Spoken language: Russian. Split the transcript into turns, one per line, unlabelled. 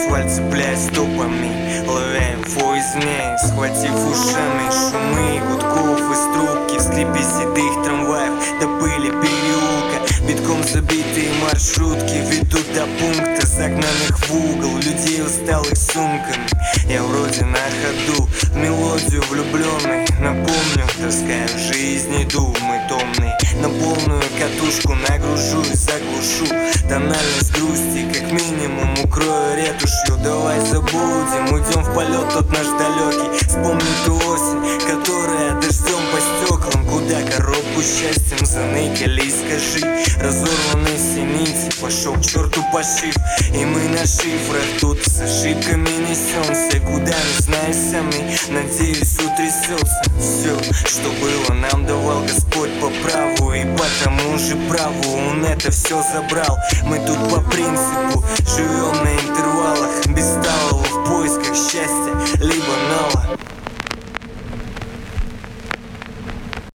асфальт, цепляясь стопами, ловя инфо из змей, схватив ушами шумы гудков из трубки, в скрипе седых трамваев до пыли переулка. Битком забитые маршрутки ведут до пункта, загнанных в угол людей, усталых сумками. Я вроде на ходу, в мелодию влюбленный, напомню, таскаю жизни думы томные. На полную катушку нагружу и заглушу тональность грусти, как минимум укрою ретушью. Давай забудем, уйдем в полет тот наш далекий. Вспомни ту осень, которая дождем по стеклам, куда коробку счастьем заныкали. И скажи, разорваны все нити, пошел к черту пошив. И мы на шифрах тут с ошибками несемся, куда не знаем сами, надеюсь утрясется. Все, что было, нам давал Господь по праву, и по тому же праву Он это все забрал. Мы тут по принципу живем на интервалах, без стала